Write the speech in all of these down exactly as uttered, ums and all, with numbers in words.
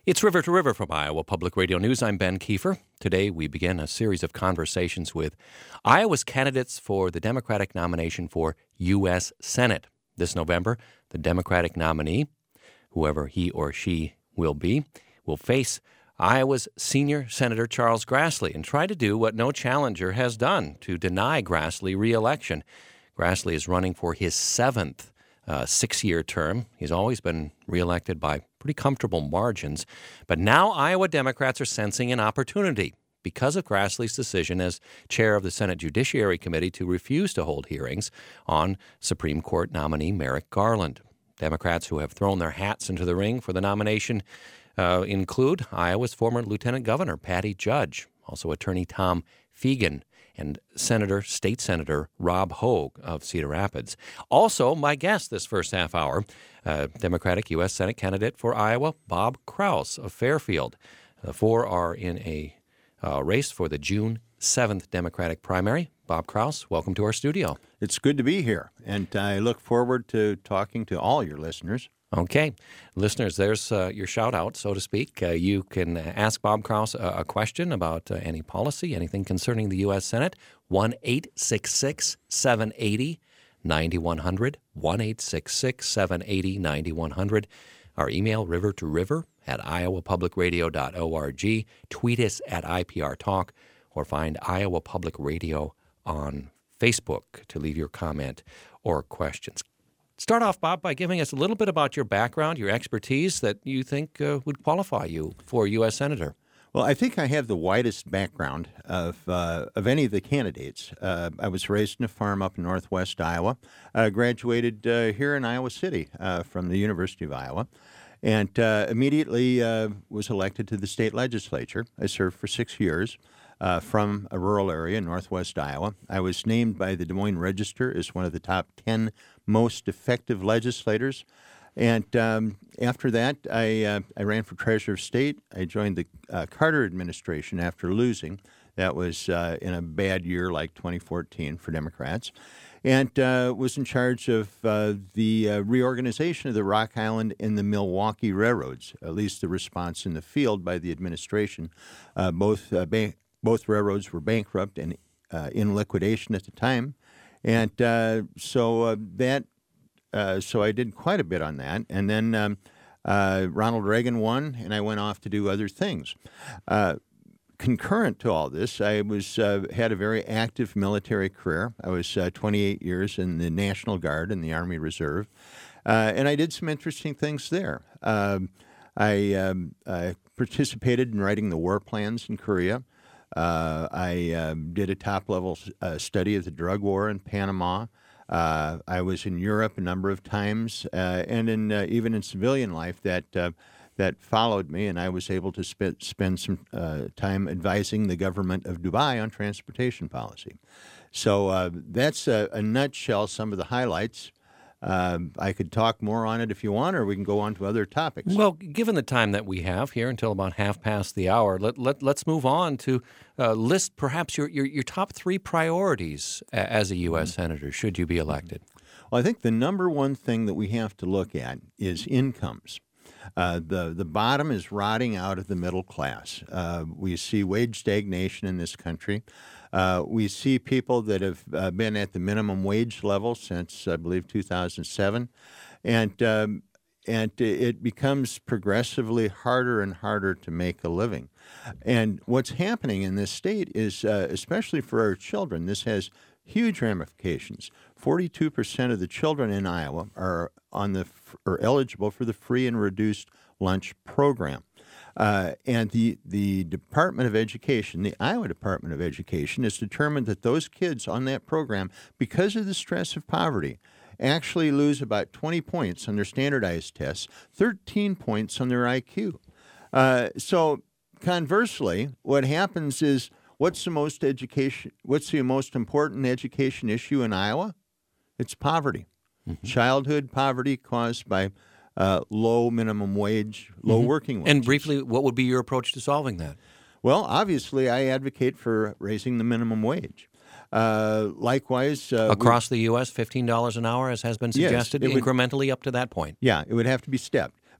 It's River to River from Iowa Public Radio News. I'm Ben Kiefer. Today we begin a series of conversations with Iowa's candidates for the Democratic nomination for U S Senate. This November, the Democratic nominee, whoever he or she will be, will face Iowa's senior Senator Charles Grassley and try to do what no challenger has done, to deny Grassley re-election. Grassley is running for his seventh uh, six-year term. He's always been re-elected by pretty comfortable margins. But now Iowa Democrats are sensing an opportunity because of Grassley's decision as chair of the Senate Judiciary Committee to refuse to hold hearings on Supreme Court nominee Merrick Garland. Democrats who have thrown their hats into the ring for the nomination uh, include Iowa's former Lieutenant Governor Patty Judge, also Attorney Tom Fegan, and Senator, State Senator Rob Hogue of Cedar Rapids. Also, my guest this first half hour, uh, Democratic U S Senate candidate for Iowa, Bob Kraus of Fairfield. The four are in a uh, race for the June seventh Democratic primary. Bob Kraus, welcome to our studio. It's good to be here, and I look forward to talking to all your listeners. Okay. Listeners, there's uh, your shout-out, so to speak. Uh, you can ask Bob Kraus a, a question about uh, any policy, anything concerning the U S Senate, one eight six six, seven eight zero, nine one zero zero, one eight six six, seven eight zero, nine one zero zero. Our email, river to river at iowa public radio dot org. Tweet us at I P R Talk, or find Iowa Public Radio on Facebook to leave your comment or questions. Start off, Bob, by giving us a little bit about your background, your expertise that you think uh, would qualify you for U S Senator. Well, I think I have the widest background of uh, of any of the candidates. Uh, I was raised in a farm up in northwest Iowa, uh, graduated uh, here in Iowa City uh, from the University of Iowa, and uh, immediately uh, was elected to the state legislature. I served for six years. Uh, from a rural area in northwest Iowa. I was named by the Des Moines Register as one of the top ten most effective legislators. And um, after that, I uh, I ran for treasurer of state. I joined the uh, Carter administration after losing. That was uh, in a bad year like twenty fourteen for Democrats. And uh, was in charge of uh, the uh, reorganization of the Rock Island and the Milwaukee railroads, at least the response in the field by the administration. Uh, both uh, ba- Both railroads were bankrupt and uh, in liquidation at the time, and uh, so uh, that uh, so I did quite a bit on that. And then um, uh, Ronald Reagan won, and I went off to do other things. Uh, concurrent to all this, I was uh, had a very active military career. I was uh, twenty-eight years in the National Guard and the Army Reserve, uh, and I did some interesting things there. Um, I, um, I participated in writing the war plans in Korea. Uh, I uh, did a top-level uh, study of the drug war in Panama. Uh, I was in Europe a number of times, uh, and in uh, even in civilian life that uh, that followed me, and I was able to sp- spend some uh, time advising the government of Dubai on transportation policy. So uh, that's a, a nutshell some of the highlights. Uh, I could talk more on it if you want, or we can go on to other topics. Well, given the time that we have here until about half past the hour, let, let, let's move on to uh, list perhaps your, your, your top three priorities as a U S Mm-hmm. Senator, should you be elected. Well, I think the number one thing that we have to look at is incomes. Uh, the, the bottom is rotting out of the middle class. Uh, we see wage stagnation in this country. Uh, we see people that have uh, been at the minimum wage level since, I believe, two thousand seven, and um, and it becomes progressively harder and harder to make a living. And what's happening in this state is, uh, especially for our children, this has huge ramifications. forty-two percent of the children in Iowa are on the are eligible for the free and reduced lunch program. Uh, and the, the Department of Education, the Iowa Department of Education, has determined that those kids on that program, because of the stress of poverty, actually lose about twenty points on their standardized tests, thirteen points on their I Q. Uh, so conversely, what happens is, what's the most education? What's the most important education issue in Iowa? It's poverty, mm-hmm. childhood poverty caused by Uh, low minimum wage, low mm-hmm. working wages. And briefly, what would be your approach to solving that? Well, obviously, I advocate for raising the minimum wage. Uh, likewise, uh, across we, the U S, fifteen dollars an hour, as has been suggested, yes, incrementally would, up to that point. Yeah, it would have to be stepped.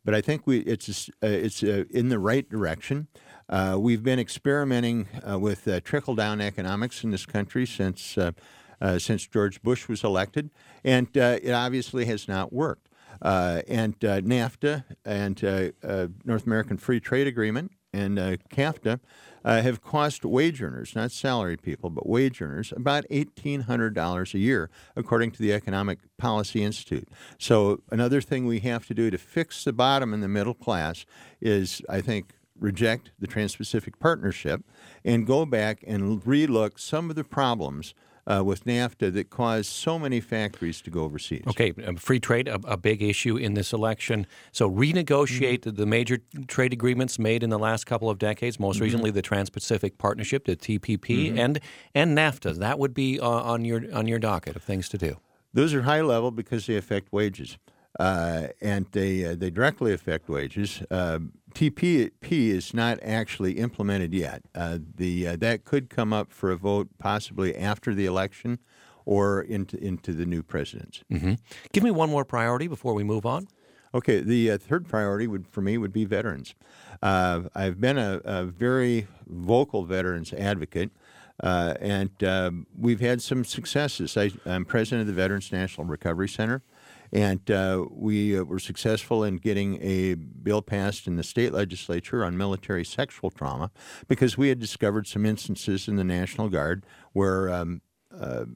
but I think we it's uh, it's uh, in the right direction. Uh, we've been experimenting uh, with uh, trickle-down economics in this country since uh, uh, since George Bush was elected, and uh, it obviously has not worked. Uh, and uh, NAFTA and uh, uh, North American Free Trade Agreement and uh, CAFTA uh, have cost wage earners, not salary people, but wage earners, about eighteen hundred dollars a year, according to the Economic Policy Institute. So another thing we have to do to fix the bottom in the middle class is, I think, reject the Trans-Pacific Partnership and go back and relook some of the problems Uh, with NAFTA that caused so many factories to go overseas. Okay, um, free trade, a, a big issue in this election. So renegotiate mm-hmm. the major trade agreements made in the last couple of decades, most mm-hmm. recently the Trans-Pacific Partnership, the T P P, mm-hmm. and and NAFTA. That would be uh, on your on your docket of things to do. Those are high level because they affect wages, uh, and they uh, they directly affect wages. Uh, T P P is not actually implemented yet. Uh, the uh, that could come up for a vote possibly after the election or into into the new presidents. Mm-hmm. Give me one more priority before we move on. Okay, the uh, third priority would for me would be veterans. Uh, I've been a, a very vocal veterans advocate, uh, and uh, we've had some successes. I, I'm president of the Veterans National Recovery Center. And uh, we uh, were successful in getting a bill passed in the state legislature on military sexual trauma because we had discovered some instances in the National Guard where um, uh,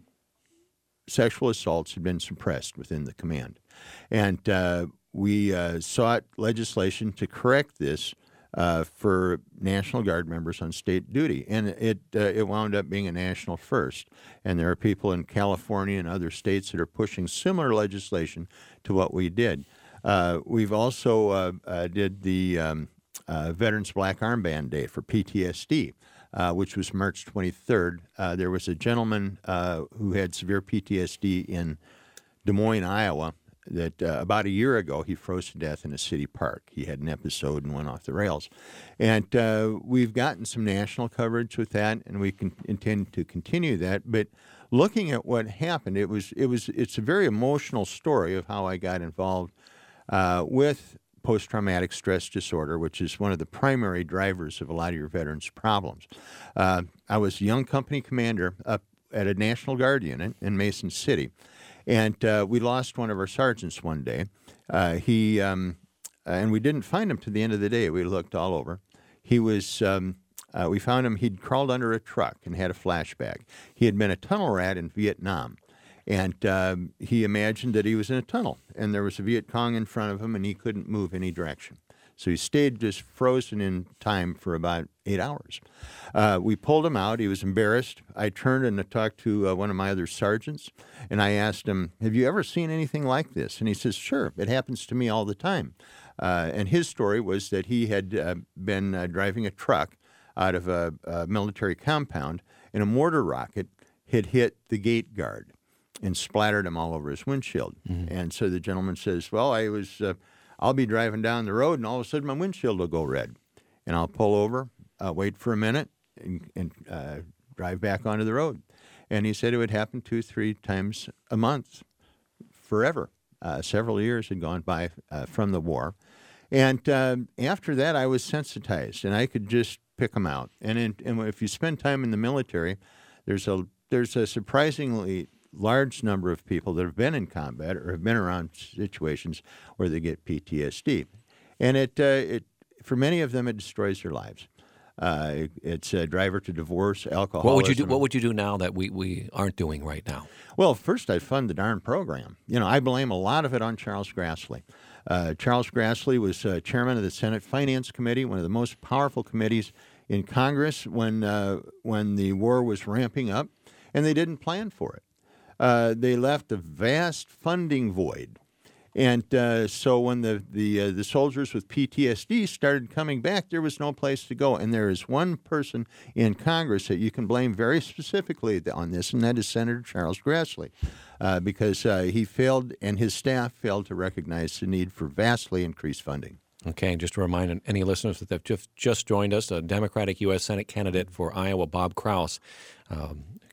sexual assaults had been suppressed within the command. And uh, we uh, sought legislation to correct this uh, for National Guard members on state duty. And it uh, it wound up being a national first. And there are people in California and other states that are pushing similar legislation to what we did. Uh, we've also uh, uh, did the um, uh, Veterans Black Armband Day for P T S D, uh, which was March twenty-third. Uh, there was a gentleman uh, who had severe P T S D in Des Moines, Iowa, that uh, about a year ago he froze to death in a city park. He had an episode and went off the rails. And uh, we've gotten some national coverage with that, and we can intend to continue that. But looking at what happened, it was it was it's a very emotional story of how I got involved uh, with post-traumatic stress disorder, which is one of the primary drivers of a lot of your veterans' problems. Uh, I was a young company commander up at a National Guard unit in Mason City. And uh, we lost one of our sergeants one day. Uh, he um, and we didn't find him to the end of the day. We looked all over. He was. Um, uh, we found him. He'd crawled under a truck and had a flashback. He had been a tunnel rat in Vietnam, and uh, he imagined that he was in a tunnel, and there was a Viet Cong in front of him, and he couldn't move any direction. So he stayed just frozen in time for about eight hours. Uh, we pulled him out. He was embarrassed. I turned and I talked to uh, one of my other sergeants, and I asked him, have you ever seen anything like this? And he says, sure, it happens to me all the time. Uh, and his story was that he had uh, been uh, driving a truck out of a, a military compound, and a mortar rocket had hit the gate guard and splattered him all over his windshield. Mm-hmm. And so the gentleman says, well, I was... Uh, I'll be driving down the road, and all of a sudden my windshield will go red. And I'll pull over, uh, wait for a minute, and, and uh, drive back onto the road. And he said it would happen two, three times a month forever. Uh, several years had gone by uh, from the war. And uh, after that, I was sensitized, and I could just pick them out. And, in, and if you spend time in the military, there's a there's a surprisingly large number of people that have been in combat or have been around situations where they get P T S D, and it uh, it for many of them it destroys their lives. Uh, it, it's a driver to divorce, alcoholism. What would you do? What would you do now that we, we aren't doing right now? Well, first I'd fund the darn program. You know, I blame a lot of it on Charles Grassley. Uh, Charles Grassley was uh, chairman of the Senate Finance Committee, one of the most powerful committees in Congress when uh, when the war was ramping up, and they didn't plan for it. Uh, they left a vast funding void. And uh, so when the the, uh, the soldiers with P T S D started coming back, there was no place to go. And there is one person in Congress that you can blame very specifically on this, and that is Senator Charles Grassley, uh, because uh, he failed and his staff failed to recognize the need for vastly increased funding. Okay, and just to remind any listeners that have just, just joined us, a Democratic U S Senate candidate for Iowa, Bob Kraus, um,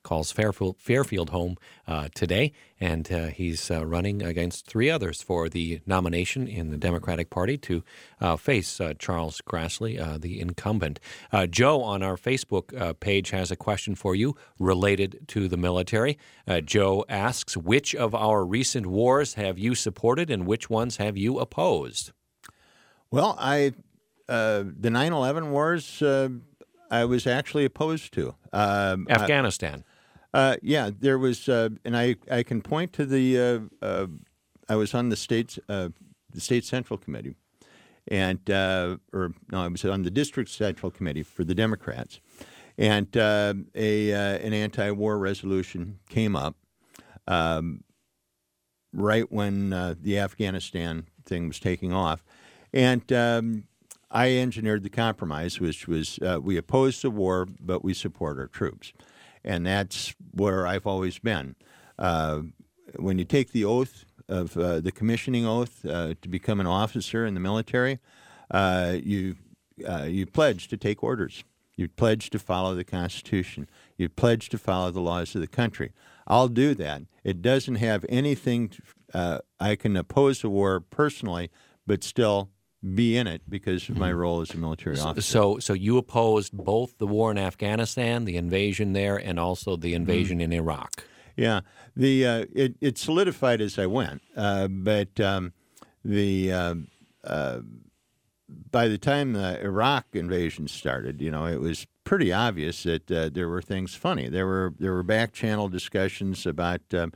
calls Fairfield, Fairfield home uh, today, and uh, he's uh, running against three others for the nomination in the Democratic Party to uh, face uh, Charles Grassley, uh, the incumbent. Uh, Joe on our Facebook uh, page has a question for you related to the military. Uh, Joe asks, which of our recent wars have you supported and which ones have you opposed? Well, I uh, the nine eleven wars uh, I was actually opposed to. Um, Afghanistan. I, uh, yeah, there was, uh, and I, I can point to the. Uh, uh, I was on the state uh, the state central committee, and uh, or no, I was on the district central committee for the Democrats, and uh, a uh, an anti-war resolution came up um, right when uh, the Afghanistan thing was taking off. And um, I engineered the compromise, which was uh, we oppose the war, but we support our troops. And that's where I've always been. Uh, when you take the oath of uh, the commissioning oath uh, to become an officer in the military, uh, you uh, you pledge to take orders. You pledge to follow the Constitution. You pledge to follow the laws of the country. I'll do that. It doesn't have anything. To, uh, I can oppose the war personally, but still be in it because of my role as a military officer. So so you opposed both the war in Afghanistan, the invasion there, and also the invasion mm-hmm. in Iraq. Yeah, the uh, it, it solidified as I went, uh, but um, the uh, uh, by the time the Iraq invasion started, you know, it was pretty obvious that uh, there were things funny. There were there were back channel discussions about um,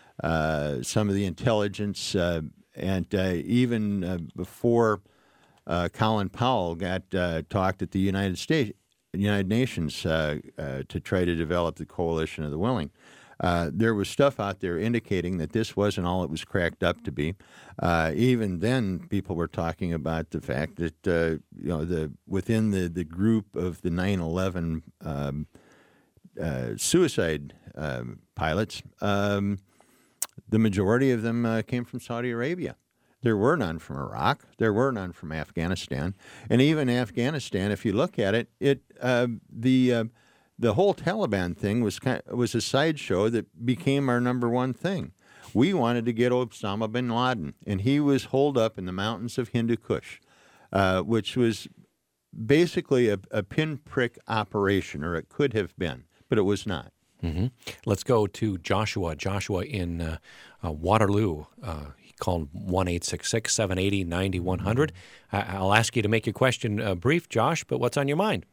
uh, some of the intelligence, uh, and uh, even uh, before. Uh, Colin Powell got uh, talked at the United States, United Nations uh, uh, to try to develop the coalition of the willing. Uh, there was stuff out there indicating that this wasn't all it was cracked up to be. Uh, even then, people were talking about the fact that uh, you know the within the, the group of the nine eleven um, uh, suicide uh, pilots, um, the majority of them uh, came from Saudi Arabia. There were none from Iraq. There were none from Afghanistan, and even Afghanistan, if you look at it, it uh, the uh, the whole Taliban thing was kind of, was a sideshow that became our number one thing. We wanted to get Osama bin Laden, and he was holed up in the mountains of Hindu Kush, uh, which was basically a, a pinprick operation, or it could have been, but it was not. Mm-hmm. Let's go to Joshua. Joshua in uh, uh, Waterloo. Uh, Call one eight six six, seven eight zero, nine one zero zero. I'll ask you to make your question uh, brief, Josh, but what's on your mind?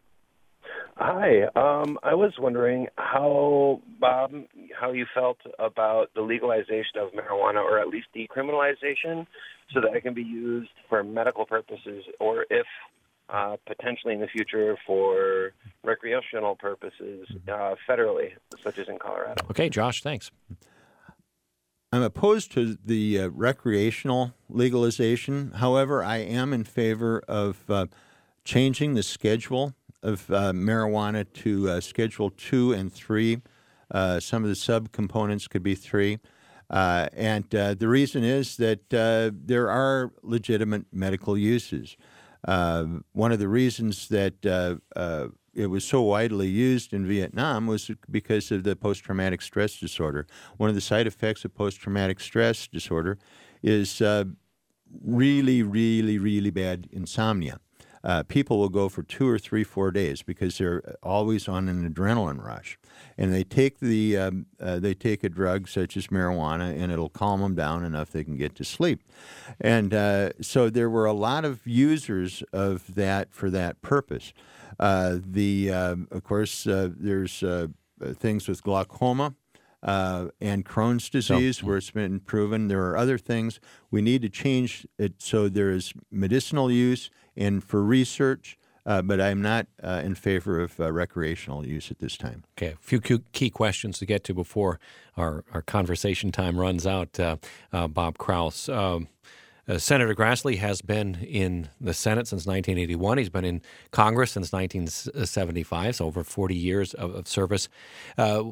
Hi. Um, I was wondering how, Bob, how you felt about the legalization of marijuana, or at least decriminalization, so that it can be used for medical purposes, or if uh, potentially in the future for recreational purposes uh, federally, such as in Colorado. Okay, Josh, thanks. I'm opposed to the uh, recreational legalization. However, I am in favor of uh, changing the schedule of uh, marijuana to uh, Schedule two and three. Uh, some of the subcomponents could be three. Uh, and uh, the reason is that uh, there are legitimate medical uses. Uh, one of the reasons that uh, uh, it was so widely used in Vietnam was because of the post-traumatic stress disorder. One of the side effects of post-traumatic stress disorder is uh, really, really, really bad insomnia. Uh, people will go for two or three, four days because they're always on an adrenaline rush, and they take the um, uh, they take a drug such as marijuana, and it'll calm them down enough they can get to sleep. And uh, so there were a lot of users of that for that purpose. Uh, the uh, of course uh, there's uh, things with glaucoma. Uh, and Crohn's disease, so, where it's been proven. There are other things. We need to change it so there is medicinal use and for research, uh, but I'm not uh, in favor of uh, recreational use at this time. Okay, a few key questions to get to before our, our conversation time runs out. Uh, uh, Bob Kraus. Um, Uh, Senator Grassley has been in the Senate since nineteen eighty-one. He's been in Congress since nineteen seventy-five, so over forty years of, of service. Uh,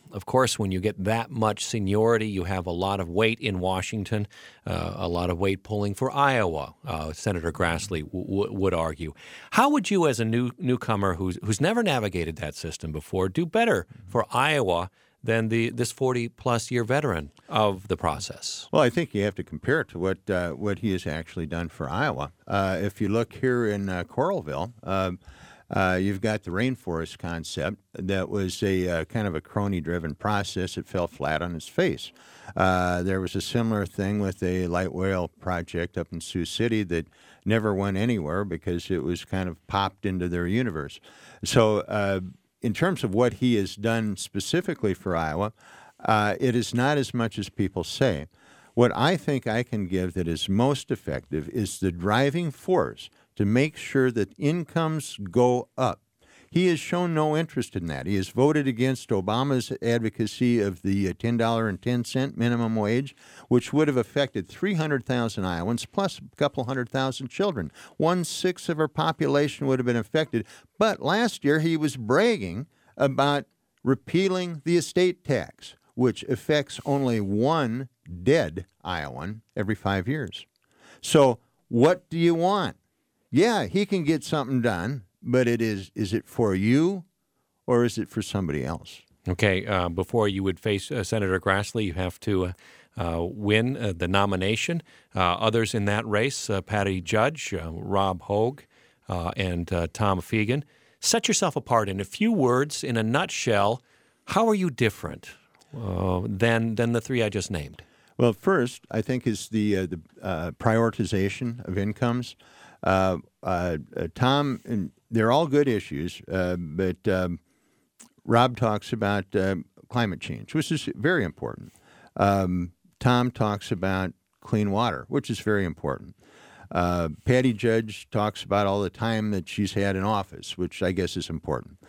of course, when you get that much seniority, you have a lot of weight in Washington, uh, a lot of weight pulling for Iowa, uh, Senator Grassley w- w- would argue. How would you, as a new newcomer who's, who's never navigated that system before, do better for Iowa than the this forty-plus year veteran of the process? Well, I think you have to compare it to what uh, what he has actually done for Iowa. Uh, if you look here in uh, Coralville, uh, uh, you've got the rainforest concept that was a uh, kind of a crony-driven process. It fell flat on its face. Uh, there was a similar thing with a light rail project up in Sioux City that never went anywhere because it was kind of popped into their universe. So uh, in terms of what he has done specifically for Iowa, uh, it is not as much as people say. What I think I can give that is most effective is the driving force to make sure that incomes go up. He has shown no interest in that. He has voted against Obama's advocacy of the ten dollars and ten cents minimum wage, which would have affected three hundred thousand Iowans plus a couple hundred thousand children. One-sixth of our population would have been affected. But last year he was bragging about repealing the estate tax, which affects only one dead Iowan every five years. So what do you want? Yeah, he can get something done. But it is, is it for you or is it for somebody else? Okay, uh, before you would face uh, Senator Grassley, you have to uh, uh, win uh, the nomination. Uh, others in that race, uh, Patty Judge, uh, Rob Hogue, uh, and uh, Tom Fegan. Set yourself apart in a few words, in a nutshell. How are you different uh, than, than the three I just named? Well, first, I think is the, uh, the uh, prioritization of incomes. Uh, uh, uh, Tom, and they're all good issues, uh, but um, Rob talks about uh, climate change, which is very important. Um, Tom talks about clean water, which is very important. Uh, Patty Judge talks about all the time that she's had in office, which I guess is important.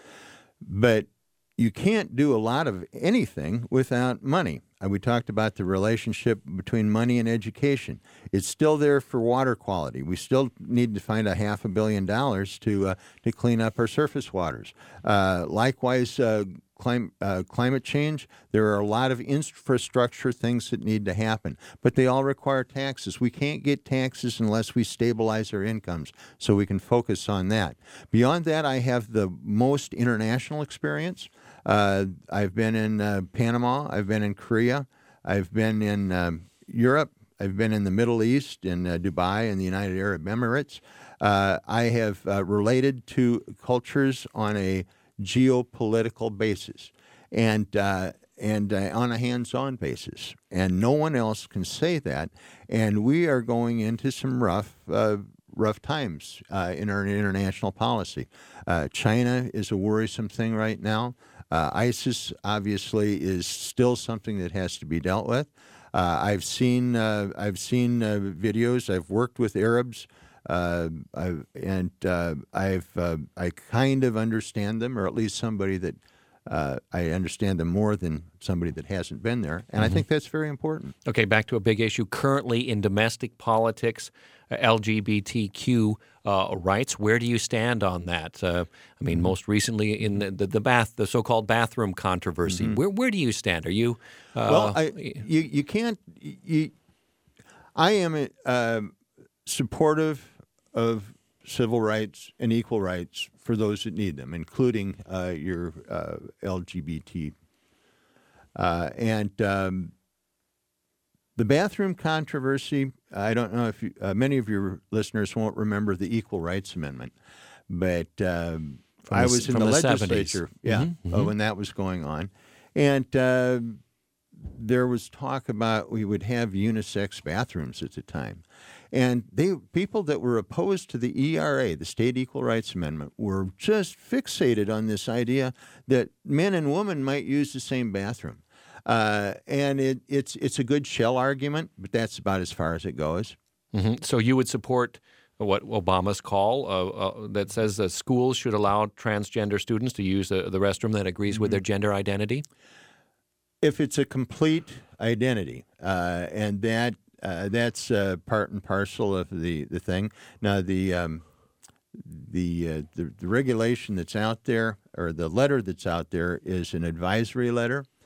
But you can't do a lot of anything without money. We talked about the relationship between money and education. It's still there for water quality. We still need to find a half a billion dollars to uh, to clean up our surface waters. Uh, likewise, uh, clim- uh, climate change, there are a lot of infrastructure things that need to happen, but they all require taxes. We can't get taxes unless we stabilize our incomes, so we can focus on that. Beyond that, I have the most international experience. Uh, I've been in uh, Panama. I've been in Korea. I've been in uh, Europe. I've been in the Middle East, in uh, Dubai, and the United Arab Emirates. Uh, I have uh, related to cultures on a geopolitical basis and uh, and uh, on a hands-on basis. And no one else can say that. And we are going into some rough uh, rough times uh, in our international policy. Uh, China is a worrisome thing right now. Uh, ISIS, obviously, is still something that has to be dealt with. Uh, I've seen uh, I've seen uh, videos. I've worked with Arabs, uh, I've, and uh, I've uh, I kind of understand them, or at least somebody that uh, I understand them more than somebody that hasn't been there. And mm-hmm. I think that's very important. Okay, back to a big issue currently in domestic politics, uh, L G B T Q uh, rights. Where do you stand on that? Uh, I mean, mm-hmm. most recently in the, the, the bath, the so-called bathroom controversy. Mm-hmm. Where where do you stand? Are you? Uh, well, I, you you can't. You, I am uh, supportive of civil rights and equal rights for those that need them, including uh, your uh, L G B T. Uh, and um, the bathroom controversy, I don't know if you, uh, many of your listeners won't remember the Equal Rights Amendment, but um, I was the, in the, the legislature seventies. yeah, Mm-hmm. uh, when that was going on. And uh, there was talk about we would have unisex bathrooms at the time. And they people that were opposed to the E R A, the State Equal Rights Amendment, were just fixated on this idea that men and women might use the same bathroom. Uh, and it, it's it's a good shell argument, but that's about as far as it goes. Mm-hmm. So you would support what Obama's call uh, uh, that says that schools should allow transgender students to use the, the restroom that agrees mm-hmm. with their gender identity? If it's a complete identity, uh, and that uh, that's uh, part and parcel of the, the thing. Now, the um, the, uh, the the regulation that's out there, or the letter that's out there, is an advisory letter.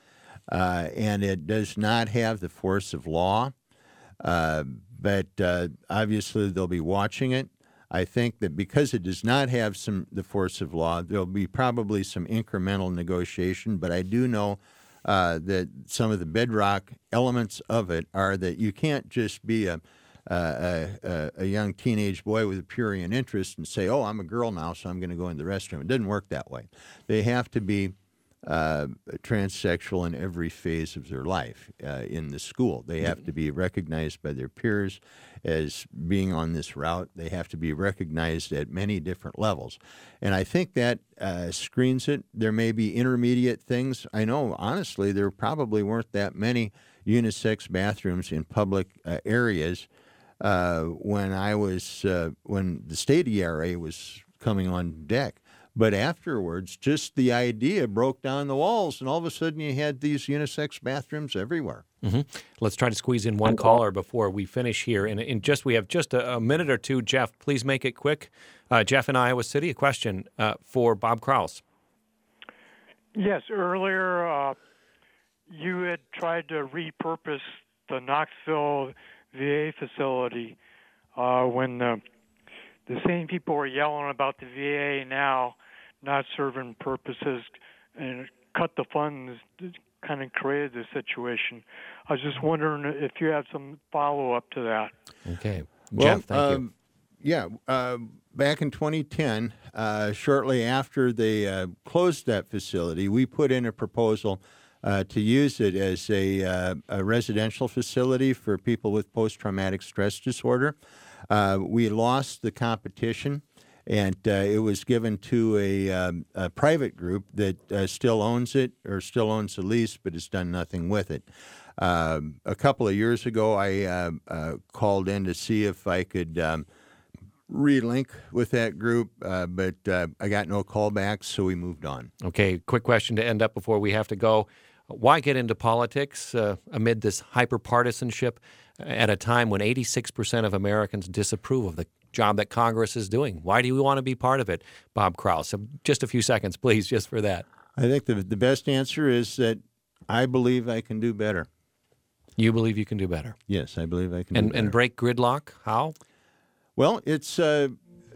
uh, and it does not have the force of law. Uh, but uh, obviously they'll be watching it. I think that because it does not have some the force of law, there'll be probably some incremental negotiation. But I do know uh, that some of the bedrock elements of it are that you can't just be a a, a, a young teenage boy with a prurient interest and say, "Oh, I'm a girl now, so I'm going to go in the restroom." It doesn't work that way. They have to be Uh, transsexual in every phase of their life uh, in the school. They have to be recognized by their peers as being on this route. They have to be recognized at many different levels. And I think that uh, screens it. There may be intermediate things. I know, honestly, there probably weren't that many unisex bathrooms in public uh, areas uh, when I was, uh, when the state E R A was coming on deck. But afterwards, just the idea broke down the walls, and all of a sudden you had these unisex bathrooms everywhere. Mm-hmm. Let's try to squeeze in one caller before we finish here. And in just we have just a, a minute or two. Jeff, please make it quick. Uh, Jeff in Iowa City, a question uh, for Bob Kraus. Yes, earlier uh, you had tried to repurpose the Knoxville V A facility uh, when the, the same people were yelling about the V A now not serving purposes and cut the funds that kind of created the situation. I was just wondering if you have some follow-up to that. Okay. Well, Jeff, thank um, you. Yeah, uh, back in twenty ten, uh, shortly after they uh, closed that facility, we put in a proposal uh, to use it as a, uh, a residential facility for people with post-traumatic stress disorder. Uh, we lost the competition, and uh, it was given to a, um, a private group that uh, still owns it or still owns the lease but has done nothing with it. Um, a couple of years ago, I uh, uh, called in to see if I could um, relink with that group, uh, but uh, I got no callbacks, so we moved on. Okay, quick question to end up before we have to go. Why get into politics uh, amid this hyper-partisanship at a time when eighty-six percent of Americans disapprove of the job that Congress is doing? Why do you want to be part of it, Bob Kraus? Just a few seconds, please, just for that. I think the, the best answer is that I believe I can do better. You believe you can do better? Yes, I believe I can and, do better. And break gridlock? How? Well, it's uh,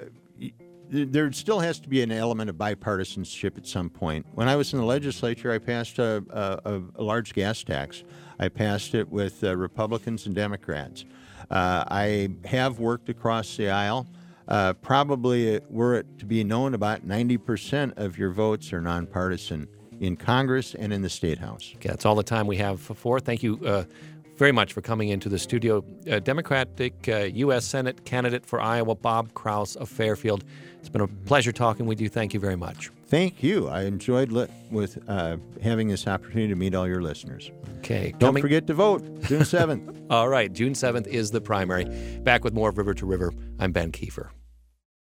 there still has to be an element of bipartisanship at some point. When I was in the legislature, I passed a, a, a large gas tax. I passed it with uh, Republicans and Democrats. Uh, I have worked across the aisle. Uh, probably, were it to be known, about ninety percent of your votes are nonpartisan in Congress and in the State House. Okay, that's all the time we have for. Thank you uh, very much for coming into the studio. Uh, Democratic uh, U S Senate candidate for Iowa, Bob Kraus of Fairfield. It's been a pleasure talking with you. Thank you very much. Thank you. I enjoyed li- with uh, having this opportunity to meet all your listeners. Okay. Don't coming... forget to vote June seventh. All right. June seventh is the primary. Back with more of River to River. I'm Ben Kiefer.